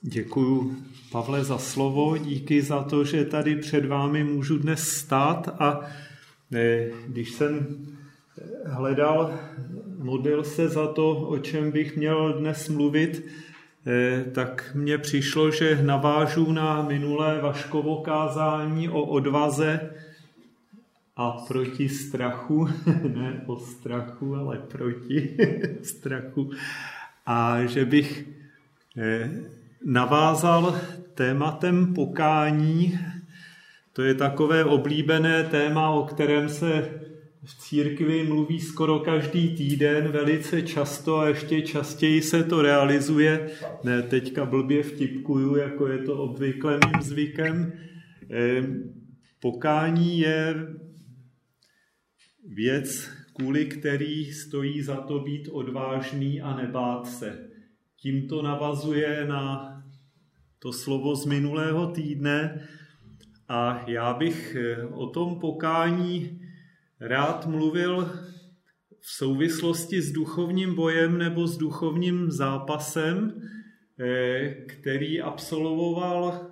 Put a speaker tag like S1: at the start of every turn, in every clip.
S1: Děkuju, Pavle, za slovo, díky za to, že tady před vámi můžu dnes stát a když jsem modlil se za to, o čem bych měl dnes mluvit, tak mně přišlo, že navážu na minulé Vaškovo kázání o odvaze a proti strachu, ne o strachu, ale proti strachu, a že bych navázal tématem pokání. To je takové oblíbené téma, o kterém se v církvi mluví skoro každý týden, velice často a ještě častěji se to realizuje. Ne, teďka blbě vtipkuju, jako je to obvykle mým zvykem. Pokání je věc, kvůli který stojí za to být odvážný a nebát se. Tím to navazuje na to slovo z minulého týdne a já bych o tom pokání rád mluvil v souvislosti s duchovním bojem nebo s duchovním zápasem, který absolvoval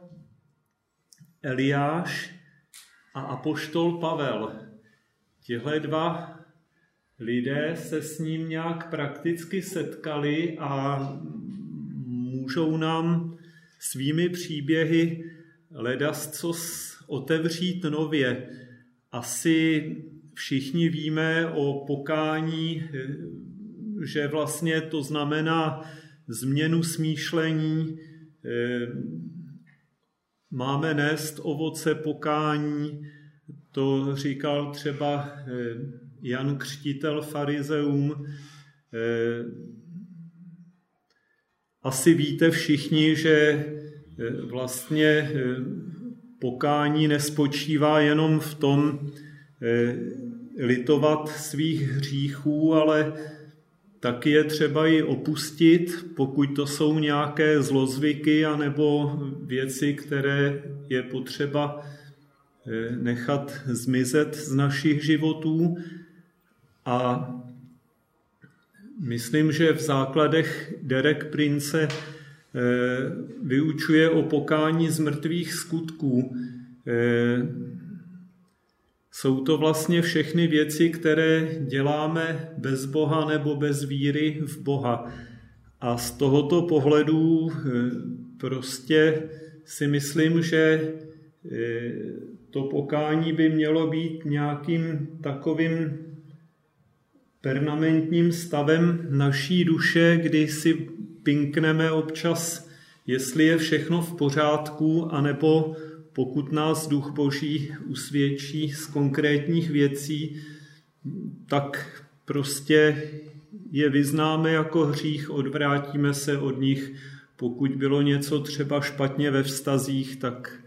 S1: Eliáš a apoštol Pavel. Tihle dva lidé se s ním nějak prakticky setkali a můžou nám svými příběhy ledascos otevřít nově. Asi všichni víme o pokání, že vlastně to znamená změnu smýšlení, máme nést ovoce pokání, to říkal třeba Jan Křtitel farizeum. Asi víte všichni, že vlastně pokání nespočívá jenom v tom litovat svých hříchů, ale taky je třeba ji opustit, pokud to jsou nějaké zlozvyky anebo věci, které je potřeba nechat zmizet z našich životů. A myslím, že v základech Derek Prince vyučuje o pokání z mrtvých skutků. Jsou to vlastně všechny věci, které děláme bez Boha nebo bez víry v Boha. A z tohoto pohledu prostě si myslím, že to pokání by mělo být nějakým takovým permanentním stavem naší duše, kdy si pinkneme občas, jestli je všechno v pořádku, anebo pokud nás Duch Boží usvědčí z konkrétních věcí, tak prostě je vyznáme jako hřích, odvrátíme se od nich. Pokud bylo něco třeba špatně ve vztazích, tak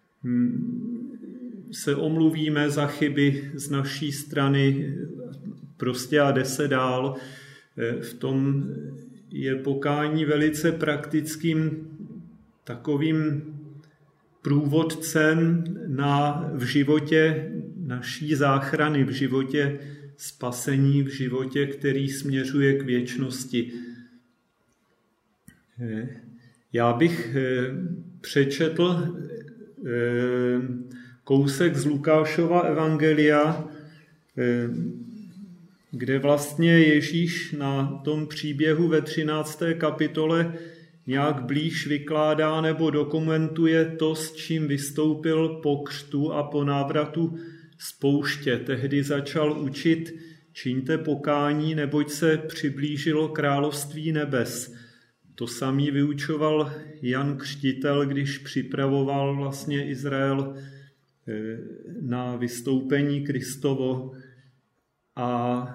S1: se omluvíme za chyby z naší strany prostě a jde se dál. V tom je pokání velice praktickým takovým průvodcem v životě naší záchrany, v životě spasení, v životě, který směřuje k věčnosti. Já bych přečetl kousek z Lukášova evangelia, kde vlastně Ježíš na tom příběhu ve 13. kapitole nějak blíž vykládá nebo dokumentuje to, s čím vystoupil po křtu a po návratu z pouště. Tehdy začal učit: čiňte pokání, neboť se přiblížilo království nebes. To samý vyučoval Jan Křtitel, když připravoval vlastně Izrael na vystoupení Kristovo. A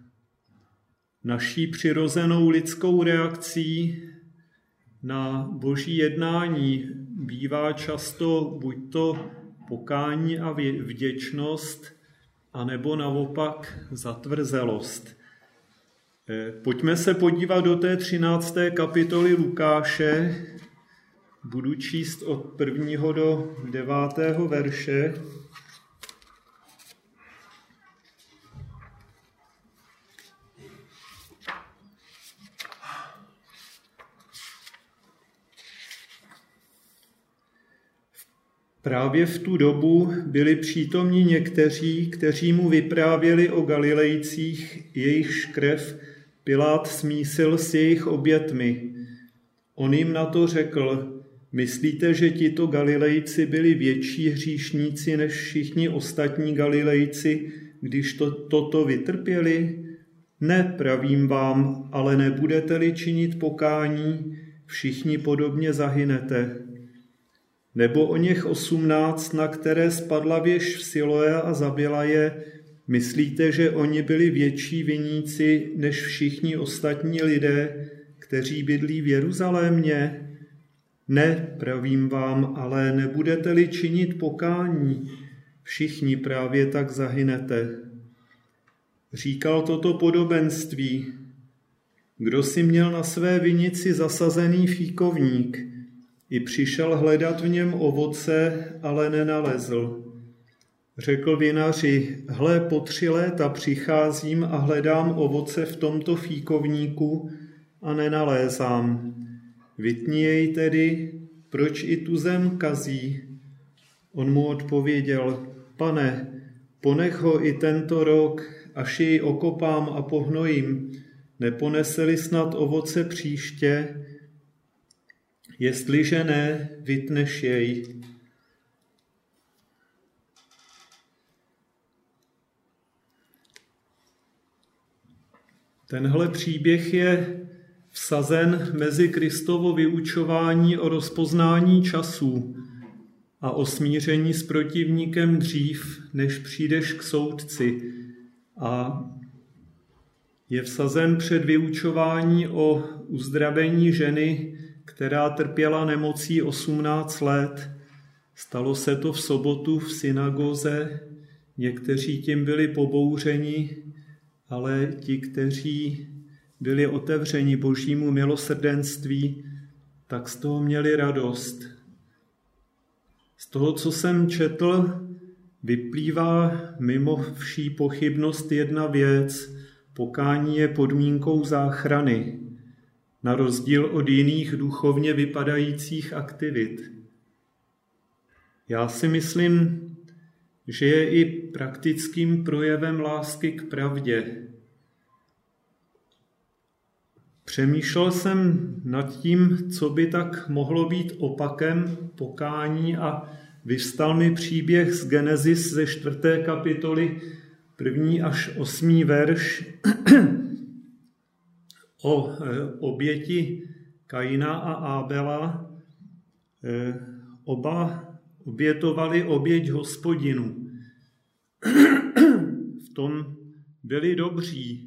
S1: naší přirozenou lidskou reakcí na Boží jednání bývá často buď to pokání a vděčnost, anebo naopak zatvrzelost. Pojďme se podívat do té 13. kapitoly Lukáše. Budu číst od 1. do 9. verše. Právě v tu dobu byli přítomni někteří, kteří mu vyprávěli o Galilejcích, jejichž krev Pilát smísil s jejich obětmi. On jim na to řekl: myslíte, že tito Galilejci byli větší hříšníci než všichni ostatní Galilejci, když toto vytrpěli? Ne, pravím vám, ale nebudete-li činit pokání, všichni podobně zahynete. Nebo o něch 18, na které spadla věž v Siloé a zabila je, myslíte, že oni byli větší viníci než všichni ostatní lidé, kteří bydlí v Jeruzalémě? Ne, pravím vám, ale nebudete-li činit pokání, všichni právě tak zahynete. Říkal toto podobenství: kdo si měl na své vinici zasazený fíkovník, i přišel hledat v něm ovoce, ale nenalezl. Řekl vinaři: hle, po 3 léta přicházím a hledám ovoce v tomto fíkovníku a nenalézám. Vytni jej tedy, proč i tu zem kazí? On mu odpověděl: Pane, ponech ho i tento rok, až jej okopám a pohnojím, neponese-li snad ovoce příště? Jestliže ne, vytneš jej. Tenhle příběh je vsazen mezi Kristovo vyučování o rozpoznání časů a o smíření s protivníkem dřív, než přijdeš k soudci. A je vsazen před vyučování o uzdravení ženy, která trpěla nemocí 18 let. Stalo se to v sobotu v synagoze. Někteří tím byli pobouřeni, ale ti, kteří byli otevřeni Božímu milosrdenství, tak z toho měli radost. Z toho, co jsem četl, vyplývá mimo vší pochybnost jedna věc: pokání je podmínkou záchrany, na rozdíl od jiných duchovně vypadajících aktivit. Já si myslím, že je i praktickým projevem lásky k pravdě. Přemýšlel jsem nad tím, co by tak mohlo být opakem pokání, a vyvstal mi příběh z Genesis ze 4. kapitoly, 1. až 8. verš o oběti Kaina a Ábela. Oba obětovali oběť Hospodinu. V tom byli dobří.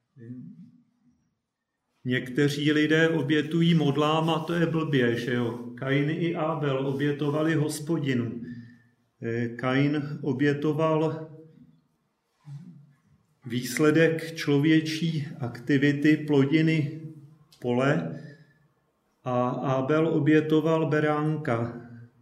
S1: Někteří lidé obětují modlám a to je blbě, že jo? Kain i Ábel obětovali Hospodinu. Kain obětoval výsledek člověčí aktivity, plodiny pole, a Ábel obětoval beránka.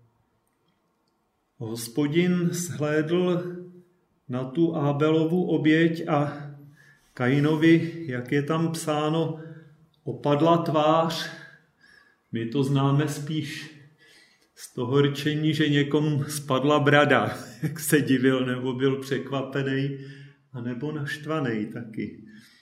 S1: Hospodin shlédl na tu Ábelovu oběť a Kainovi, jak je tam psáno, opadla tvář. My to známe spíš z toho rčení, že někomu spadla brada, jak se divil, nebo byl překvapený, anebo naštvaný taky.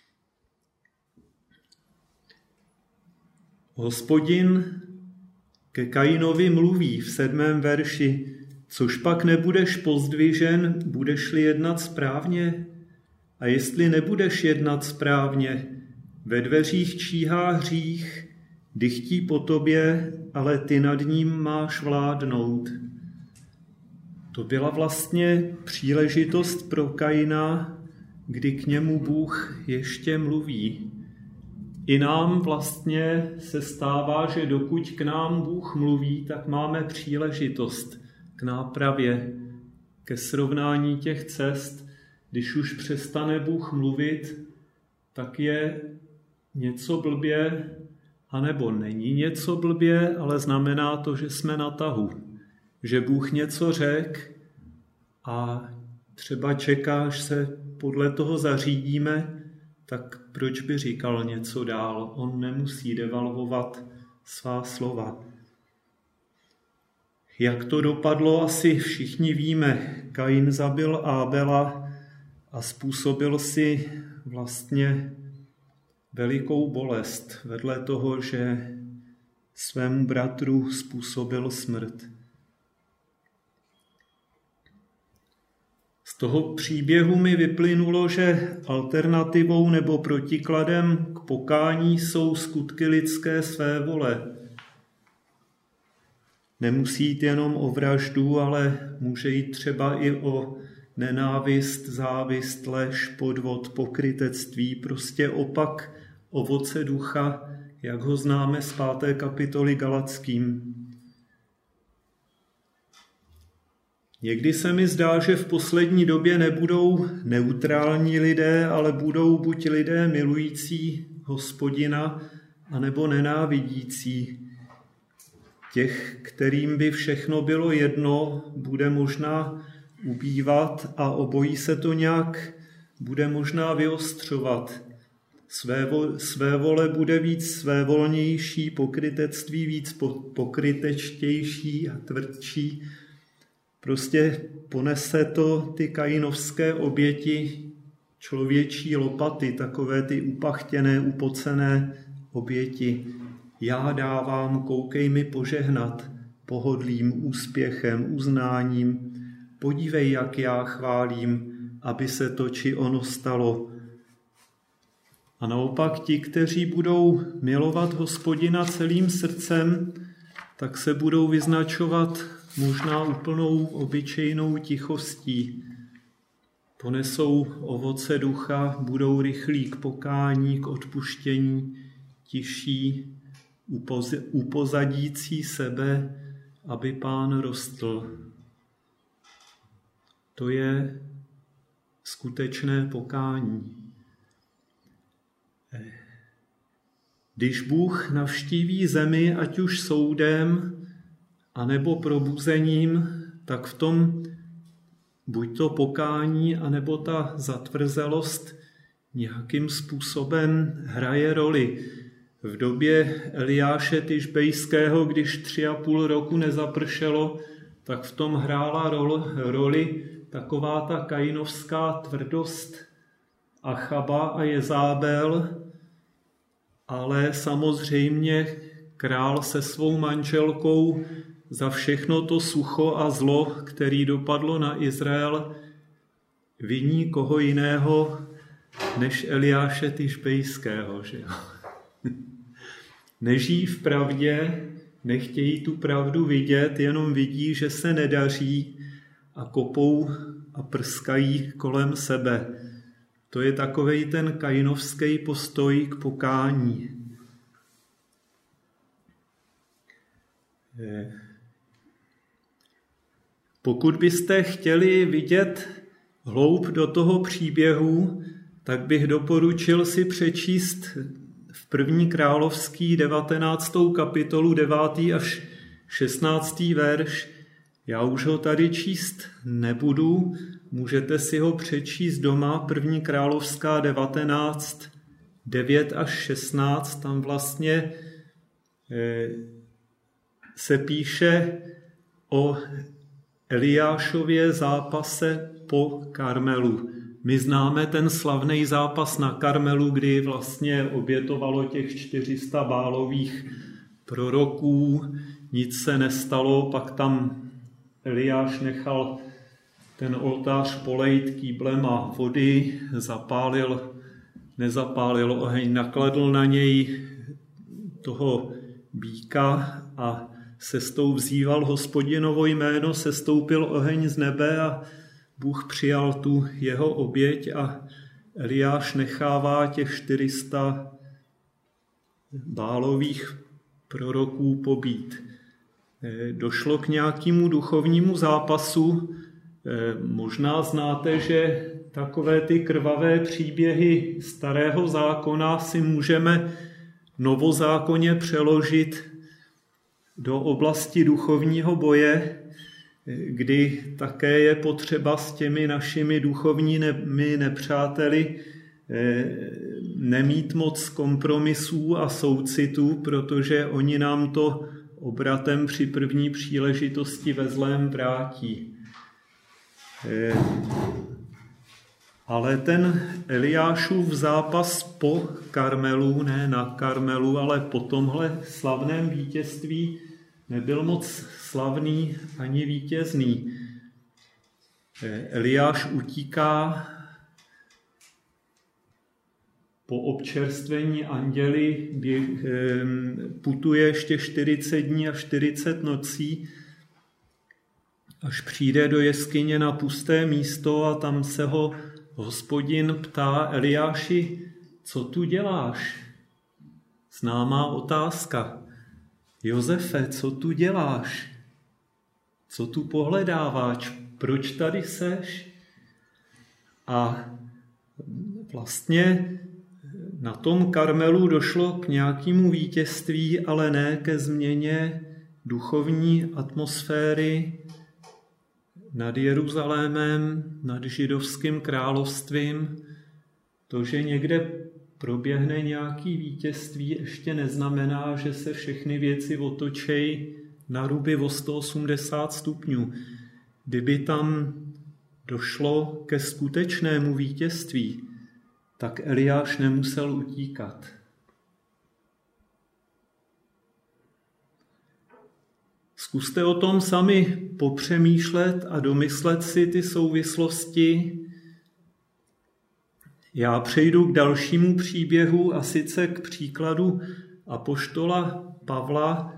S1: Hospodin ke Kainovi mluví v 7. verši: což pak nebudeš pozdvižen, budeš-li jednat správně? A jestli nebudeš jednat správně, ve dveřích číhá hřích, dychtí po tobě, ale ty nad ním máš vládnout. To byla vlastně příležitost pro Kaina, kdy k němu Bůh ještě mluví. I nám vlastně se stává, že dokud k nám Bůh mluví, tak máme příležitost k nápravě, ke srovnání těch cest. Když už přestane Bůh mluvit, tak je něco blbě, anebo není něco blbě, ale znamená to, že jsme na tahu. Že Bůh něco řekl a třeba čeká, až se podle toho zařídíme, tak proč by říkal něco dál? On nemusí devalvovat svá slova. Jak to dopadlo, asi všichni víme. Kain zabil Ábela a způsobil si vlastně velikou bolest vedle toho, že svému bratru způsobil smrt. Z toho příběhu mi vyplynulo, že alternativou nebo protikladem k pokání jsou skutky lidské svévole. Nemusí jít jenom o vraždu, ale může jít třeba i o nenávist, závist, lež, podvod, pokrytectví, prostě opak ovoce ducha, jak ho známe z 5. kapitoly Galatským. Někdy se mi zdá, že v poslední době nebudou neutrální lidé, ale budou buď lidé milující Hospodina, anebo nenávidící. Těch, kterým by všechno bylo jedno, bude možná ubývat a obojí se to nějak bude možná vyostřovat. Své vole bude víc svévolnější, pokrytectví víc pokrytečtější a tvrdší. Prostě ponese to ty kainovské oběti člověčí lopaty, takové ty upachtěné, upocené oběti. Já dávám, koukej mi požehnat pohodlím, úspěchem, uznáním. Podívej, jak já chválím, aby se to či ono stalo. A naopak ti, kteří budou milovat Hospodina celým srdcem, tak se budou vyznačovat možná úplnou obyčejnou tichostí. Ponesou ovoce ducha, budou rychlí k pokání, k odpuštění, tiší, upozadící sebe, aby Pán rostl. To je skutečné pokání. Když Bůh navštíví zemi, ať už soudem, anebo probuzením, tak v tom buď to pokání, anebo ta zatvrzelost nějakým způsobem hraje roli. V době Eliáše Tišbejského, když 3,5 roku nezapršelo, tak v tom hrála roli taková ta kainovská tvrdost Achaba a Jezábel, ale samozřejmě král se svou manželkou za všechno to sucho a zlo, který dopadlo na Izrael, viní koho jiného než Eliáše Tišbejského. Že? Nežijí v pravdě, nechtějí tu pravdu vidět, jenom vidí, že se nedaří a kopou a prskají kolem sebe. To je takovej ten kainovský postoj k pokání. Pokud byste chtěli vidět hloub do toho příběhu, tak bych doporučil si přečíst v 1. královský 19. kapitolu 9. až 16. verš. Já už ho tady číst nebudu, můžete si ho přečíst doma, 1. královská 19, 9 až 16, tam vlastně se píše o Eliášově zápase po Karmelu. My známe ten slavný zápas na Karmelu, kdy vlastně obětovalo těch 400 bálových proroků, nic se nestalo, pak tam Eliáš nechal ten oltář polejt kýblem a vody, nezapálil oheň, nakladl na něj toho býka a sestou vzýval Hospodinovo jméno, sestoupil oheň z nebe a Bůh přijal tu jeho oběť a Eliáš nechává těch 400 bálových proroků pobít. Došlo k nějakému duchovnímu zápasu. Možná znáte, že takové ty krvavé příběhy starého zákona si můžeme novozákonně přeložit do oblasti duchovního boje, kdy také je potřeba s těmi našimi duchovními nepřáteli nemít moc kompromisů a soucitů, protože oni nám to obratem při první příležitosti ve zlém vrátí. Ale ten Eliášův zápas po Karmelu, ne na Karmelu, ale po tomhle slavném vítězství nebyl moc slavný ani vítězný. Eliáš utíká po občerstvení anděli, putuje ještě 40 dní a 40 nocí, až přijde do jeskyně na pusté místo a tam se ho Hospodin ptá: Eliáši, co tu děláš? Známá otázka. Josefe, co tu děláš? Co tu pohledáváš? Proč tady seš? A vlastně na tom Karmelu došlo k nějakému vítězství, ale ne ke změně duchovní atmosféry nad Jeruzalémem, nad židovským královstvím. To, že někde proběhne nějaký vítězství, ještě neznamená, že se všechny věci otočejí na ruby o 180 stupňů. Kdyby tam došlo ke skutečnému vítězství, tak Eliáš nemusel utíkat. Zkuste o tom sami popřemýšlet a domyslet si ty souvislosti. Já přejdu k dalšímu příběhu, a sice k příkladu apoštola Pavla,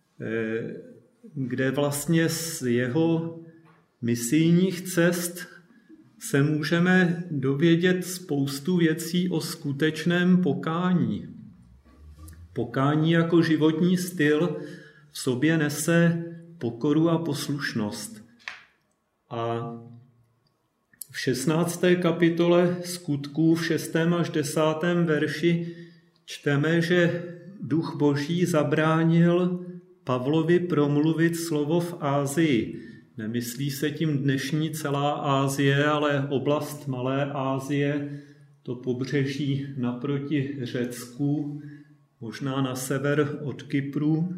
S1: kde vlastně z jeho misijních cest se můžeme dovědět spoustu věcí o skutečném pokání. Pokání jako životní styl v sobě nese pokoru a poslušnost. A v 16. kapitole Skutků v 6. až 10. verši čteme, že Duch Boží zabránil Pavlovi promluvit slovo v Ázii. Nemyslí se tím dnešní celá Asie, ale oblast Malé Asie, to pobřeží naproti Řecku, možná na sever od Kypru.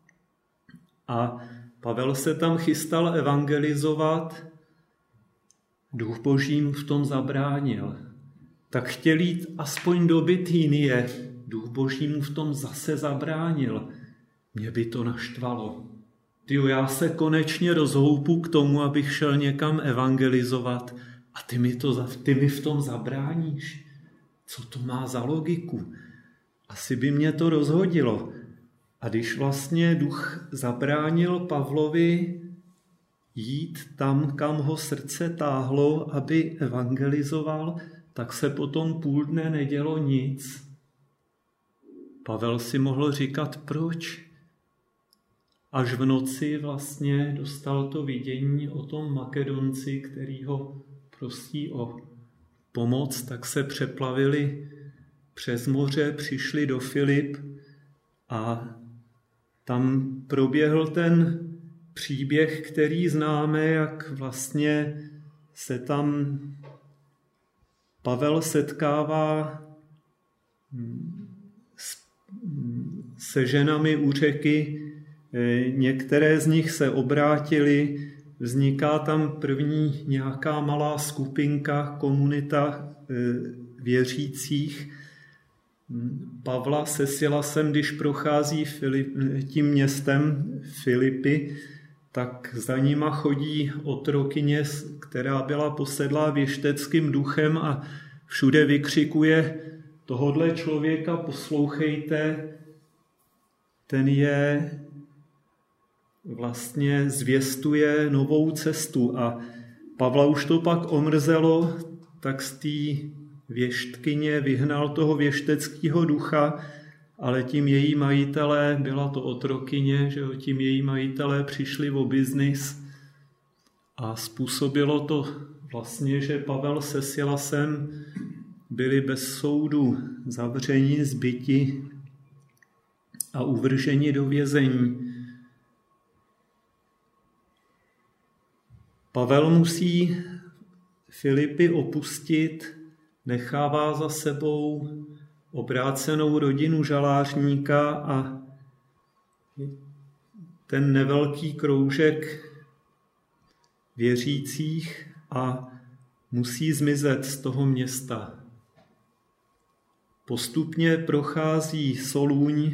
S1: A Pavel se tam chystal evangelizovat, Duch Boží mu v tom zabránil. Tak chtěl jít aspoň do Bitynie, Duch Boží mu v tom zase zabránil. Mě by to naštvalo. Já se konečně rozhoupu k tomu, abych šel někam evangelizovat, a ty mi v tom zabráníš. Co to má za logiku? Asi by mě to rozhodilo. A když vlastně Duch zabránil Pavlovi jít tam, kam ho srdce táhlo, aby evangelizoval, tak se potom půl dne nedělo nic. Pavel si mohl říkat, proč? Až v noci vlastně dostal to vidění o tom Makedonci, který ho prosí o pomoc, tak se přeplavili přes moře, přišli do Filip a tam proběhl ten příběh, který známe, jak vlastně se tam Pavel setkává se ženami u řeky. Některé z nich se obrátily, vzniká tam první nějaká malá skupinka, komunita věřících. Pavla se Silasem, když prochází tím městem Filipy, tak za nima chodí otrokyně, která byla posedlá věšteckým duchem a všude vykřikuje: tohodle člověka poslouchejte, ten je vlastně zvěstuje novou cestu. A Pavla už to pak omrzelo, tak z té věštkyně vyhnal toho věšteckého ducha, ale tím její majitelé, byla to otrokyně, že jo, tím její majitelé přišli o biznis a způsobilo to vlastně, že Pavel se Silasem byli bez soudu zavřeni, zbyti a uvrženi do vězení. Pavel musí Filipy opustit, nechává za sebou obrácenou rodinu žalářníka a ten nevelký kroužek věřících a musí zmizet z toho města. Postupně prochází Soluň,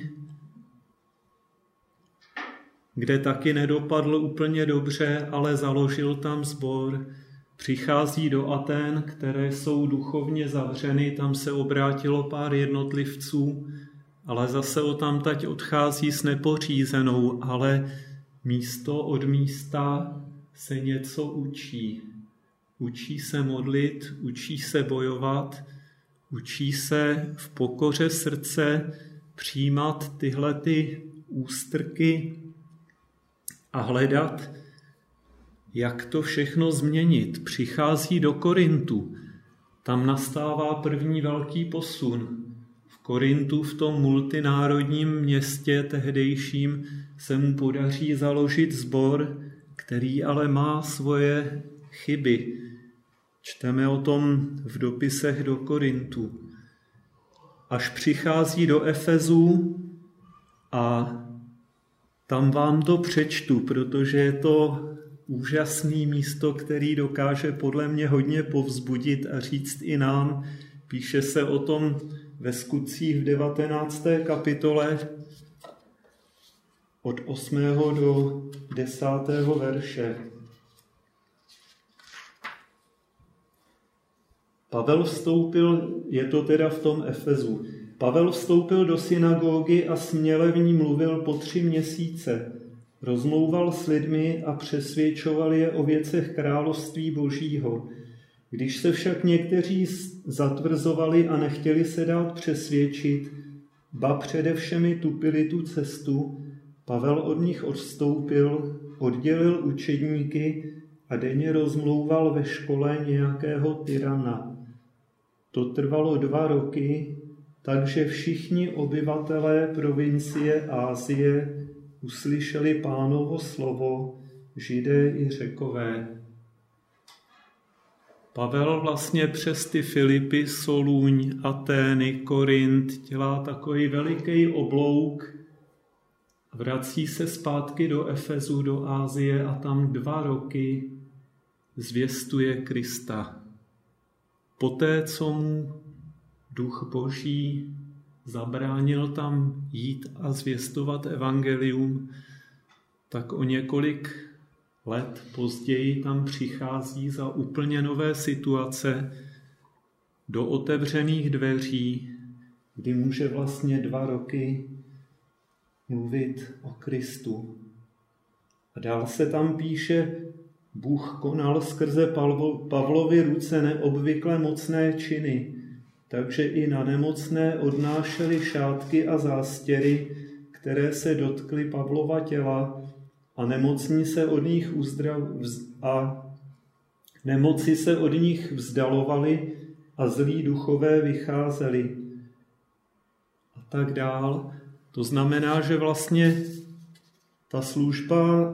S1: kde taky nedopadl úplně dobře, ale založil tam sbor. Přichází do Athén, které jsou duchovně zavřeny, tam se obrátilo pár jednotlivců, ale zase odtamtať odchází s nepořízenou, ale místo od místa se něco učí. Učí se modlit, učí se bojovat, učí se v pokoře srdce přijímat tyhle ty ústrky a hledat, jak to všechno změnit. Přichází do Korintu, tam nastává první velký posun. V Korintu, v tom multinárodním městě tehdejším, se mu podaří založit sbor, který ale má svoje chyby. Čteme o tom v dopisech do Korintu. Až přichází do Efezu a tam vám to přečtu, protože je to úžasné místo, který dokáže podle mě hodně povzbudit a říct i nám. Píše se o tom ve Skutcích v 19. kapitole od 8. do 10. verše. Pavel vstoupil, je to teda v tom Efezu, Pavel vstoupil do synagogy a směle v ní mluvil po 3 měsíce. Rozmlouval s lidmi a přesvědčoval je o věcech království Božího. Když se však někteří zatvrzovali a nechtěli se dát přesvědčit, ba především tupili tu cestu, Pavel od nich odstoupil, oddělil učedníky a denně rozmlouval ve škole nějakého tyrana. To trvalo 2 roky, takže všichni obyvatelé provincie Asie uslyšeli Pánovo slovo, Židé i Řekové. Pavel vlastně přes ty Filipy, Soluň, Atény, Korint dělá takový veliký oblouk, vrací se zpátky do Efezu, do Asie a tam 2 roky zvěstuje Krista. Poté, co mu Duch Boží zabránil tam jít a zvěstovat evangelium, tak o několik let později tam přichází za úplně nové situace do otevřených dveří, kdy může vlastně 2 roky mluvit o Kristu. A dál se tam píše, Bůh konal skrze Pavlovy ruce neobvykle mocné činy, takže i na nemocné odnášeli šátky a zástěry, které se dotkly Pavlova těla a nemoci se od nich vzdalovali a zlí duchové vycházeli. A tak dál. To znamená, že vlastně ta služba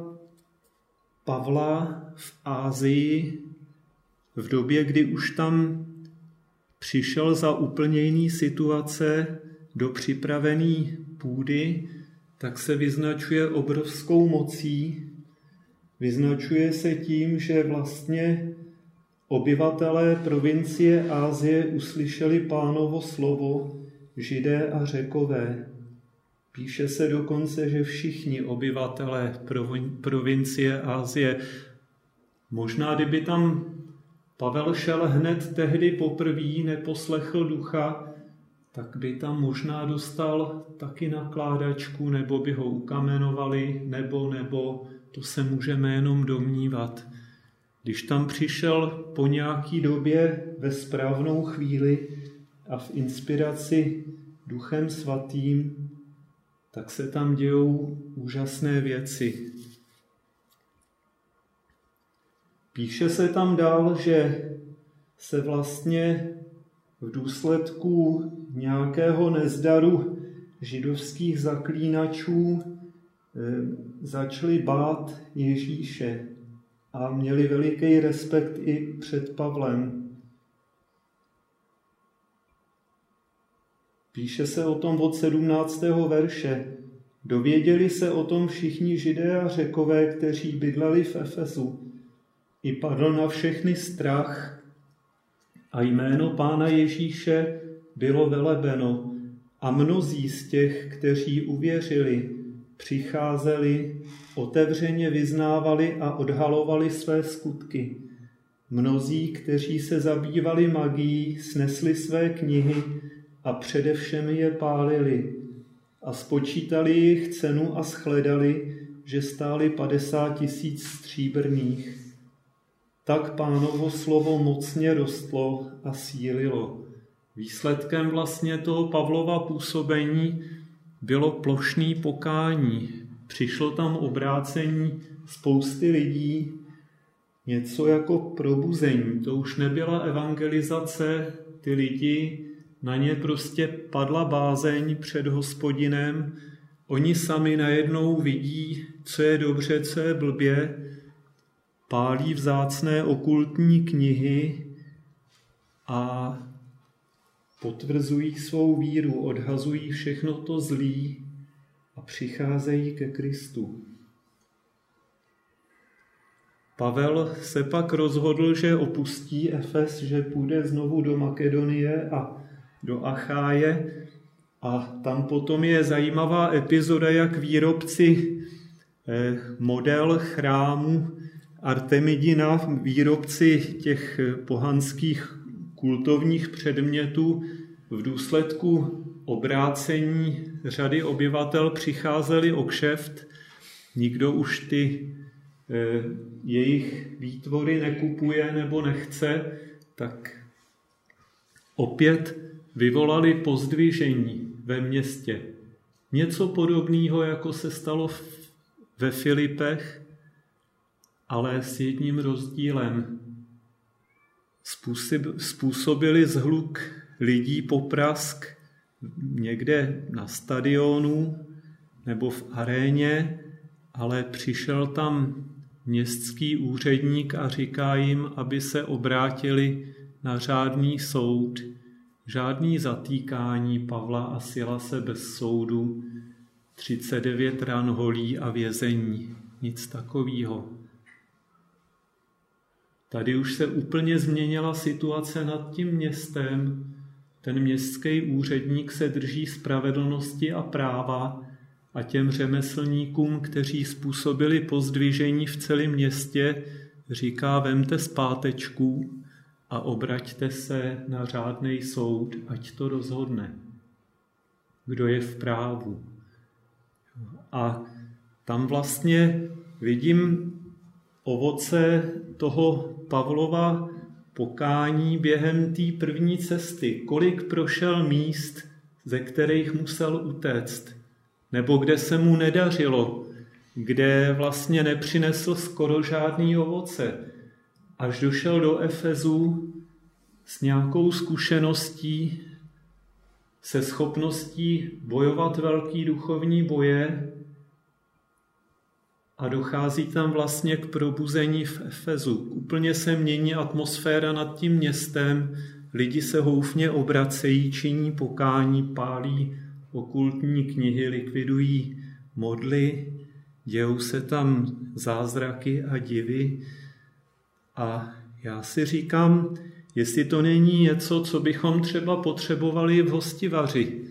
S1: Pavla v Asii v době, kdy už tam přišel za úplně jiný situace do připravené půdy, tak se vyznačuje obrovskou mocí. Vyznačuje se tím, že vlastně obyvatelé provincie Asie uslyšeli Pánovo slovo, Židé a Řekové. Píše se dokonce, že všichni obyvatelé provincie Asie. Možná, kdyby tam Pavel šel hned tehdy poprvé, neposlechl ducha, tak by tam možná dostal taky nakládačku, nebo by ho ukamenovali, nebo to se můžeme jenom domnívat. Když tam přišel po nějaký době ve správnou chvíli a v inspiraci Duchem Svatým, tak se tam dějou úžasné věci. Píše se tam dál, že se vlastně v důsledku nějakého nezdaru židovských zaklínačů začali bát Ježíše a měli veliký respekt i před Pavlem. Píše se o tom od 17. verše. Dověděli se o tom všichni Židé a Řekové, kteří bydleli v Efesu. I padl na všechny strach a jméno Pána Ježíše bylo velebeno a mnozí z těch, kteří uvěřili, přicházeli, otevřeně vyznávali a odhalovali své skutky. Mnozí, kteří se zabývali magií, snesli své knihy a především je pálili. A spočítali jejich cenu a shledali, že stály 50 000 stříbrných. Tak Pánovo slovo mocně rostlo a sílilo. Výsledkem vlastně toho Pavlova působení bylo plošné pokání. Přišlo tam obrácení spousty lidí, něco jako probuzení. To už nebyla evangelizace, ty lidi, na ně prostě padla bázeň před Hospodinem. Oni sami najednou vidí, co je dobře, co je blbě, pálí vzácné okultní knihy a potvrzují svou víru, odhazují všechno to zlý a přicházejí ke Kristu. Pavel se pak rozhodl, že opustí Efes, že půjde znovu do Makedonie a do Acháje. A tam potom je zajímavá epizoda, jak výrobci model chrámu Artemidina, výrobci těch pohanských kultovních předmětů, v důsledku obrácení řady obyvatel přicházeli o kšeft. Nikdo už ty jejich výtvory nekupuje nebo nechce, tak opět vyvolali pozdvižení ve městě. Něco podobného, jako se stalo ve Filipech, ale s jedním rozdílem. Způsobili shluk lidí poprask někde na stadionu nebo v aréně, ale přišel tam městský úředník a říká jim, aby se obrátili na řádný soud. Žádný zatýkání Pavla a Silase bez soudu, 39 ran holí a vězení. Nic takového. Tady už se úplně změnila situace nad tím městem. Ten městský úředník se drží spravedlnosti a práva a těm řemeslníkům, kteří způsobili pozdvižení v celém městě, říká: vemte zpátečku a obraťte se na řádný soud, ať to rozhodne, kdo je v právu. A tam vlastně vidím ovoce toho Pavlova pokání během té první cesty. Kolik prošel míst, ze kterých musel utéct, nebo kde se mu nedařilo, kde vlastně nepřinesl skoro žádný ovoce. Až došel do Efezu s nějakou zkušeností, se schopností bojovat velký duchovní boje a dochází tam vlastně k probuzení v Efezu. Úplně se mění atmosféra nad tím městem, lidi se houfně obracejí, činí pokání, pálí okultní knihy, likvidují modly, dějou se tam zázraky a divy. A já si říkám, jestli to není něco, co bychom třeba potřebovali v Hostivaři.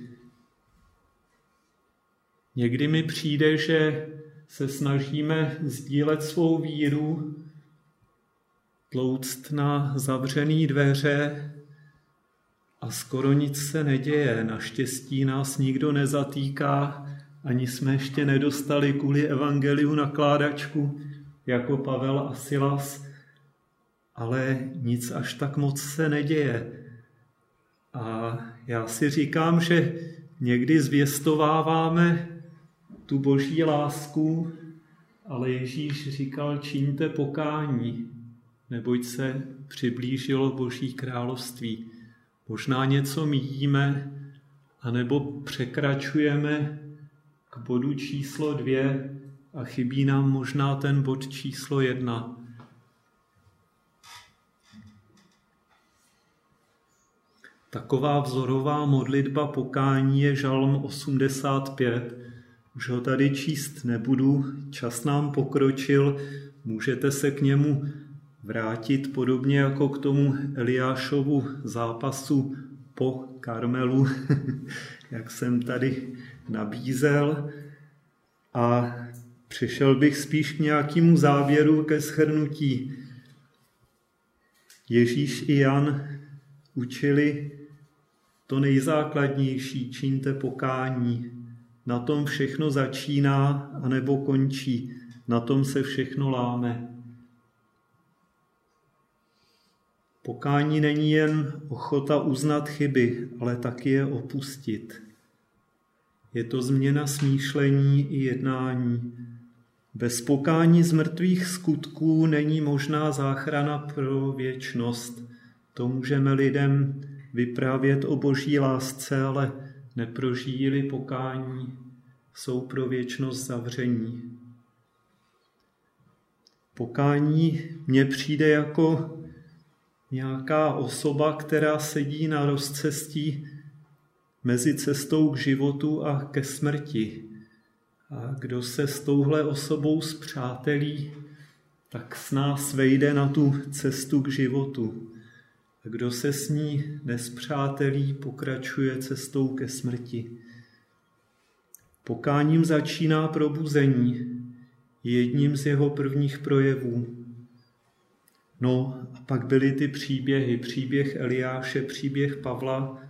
S1: Někdy mi přijde, že se snažíme sdílet svou víru, tlouct na zavřený dveře a skoro nic se neděje. Naštěstí nás nikdo nezatýká, ani jsme ještě nedostali kvůli evangeliu nakládačku jako Pavel a Silas, ale nic až tak moc se neděje. A já si říkám, že někdy zvěstováváme tu boží lásku, ale Ježíš říkal: čiňte pokání, neboť se přiblížilo Boží království. Možná něco míjíme, anebo překračujeme k bodu číslo 2 a chybí nám možná ten bod číslo 1. Taková vzorová modlitba pokání je Žalm 85. Už ho tady číst nebudu, čas nám pokročil, můžete se k němu vrátit podobně jako k tomu Eliášovu zápasu po Karmelu, jak jsem tady nabízel. A přešel bych spíš k nějakému závěru, ke shrnutí. Ježíš i Jan učili to nejzákladnější, čiňte pokání. Na tom všechno začíná anebo končí. Na tom se všechno láme. Pokání není jen ochota uznat chyby, ale taky je opustit. Je to změna smýšlení i jednání. Bez pokání z mrtvých skutků není možná záchrana pro věčnost. To můžeme lidem vyprávět o boží lásce, ale neprožijí-li pokání, jsou pro věčnost zavření. Pokání mně přijde jako nějaká osoba, která sedí na rozcestí mezi cestou k životu a ke smrti. A kdo se s touhle osobou spřátelí, tak s nás vejde na tu cestu k životu. A kdo se s ní nespřátelí, pokračuje cestou ke smrti. Pokáním začíná probuzení, jedním z jeho prvních projevů. No a pak byly ty příběhy, příběh Eliáše, příběh Pavla,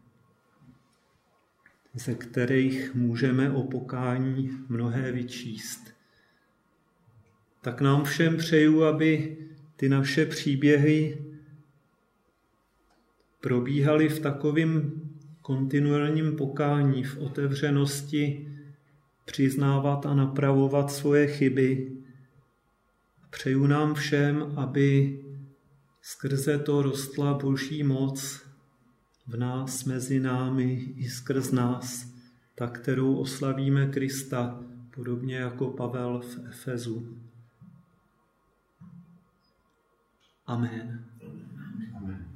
S1: ze kterých můžeme o pokání mnohé vyčíst. Tak nám všem přeju, aby ty naše příběhy probíhaly v takovém kontinuálním pokání, v otevřenosti, přiznávat a napravovat svoje chyby. Přeju nám všem, aby skrze to rostla boží moc v nás, mezi námi i skrz nás, ta, kterou oslavíme Krista, podobně jako Pavel v Efezu. Amen.
S2: Amen.